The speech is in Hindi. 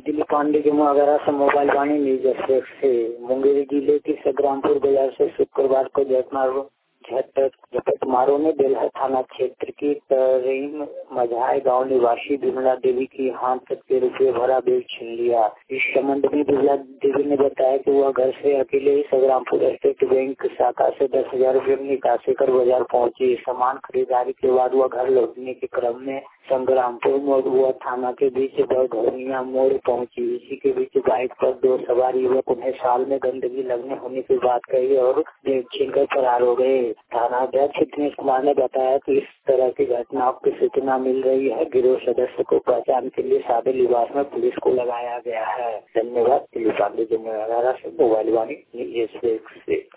दिलीप पांडे जमुआ वगैरह से मोबाइल वाणी न्यूज एक्सप्रेस से। मुंगेर जिले के संग्रामपुर बाजार से शुक्रवार को झपटमारों ने बेलहर थाना क्षेत्र की तरीम मझाए गांव निवासी विमला देवी की हाथ के रुपये भरा बैग छीन लिया। इस संबंध में विमला देवी ने बताया कि वह घर से अकेले ही संग्रामपुर स्टेट बैंक शाखा से 10,000 रुपये निकासी कर बाजार पहुंची। सामान खरीदारी के बाद वह घर लौटने के क्रम में संग्रामपुर मोड़ व थाना के बीच बघौनिया मोड़ पहुंची। इसी के बीच बाइक पर 2 सवार युवक उन्हें साल में गंदगी लगने होने की बात कही और बैग छीनकर फरार हो गए। थाना अध्यक्ष दिनेश कुमार ने बताया कि इस तरह की घटनाओं की सूचना मिल रही है। गिरोह सदस्य को पहचान के लिए सादे लिबास में पुलिस को लगाया गया है। धन्यवाद। दिलीप पांडे जमुआ से मोबाइल वाणी।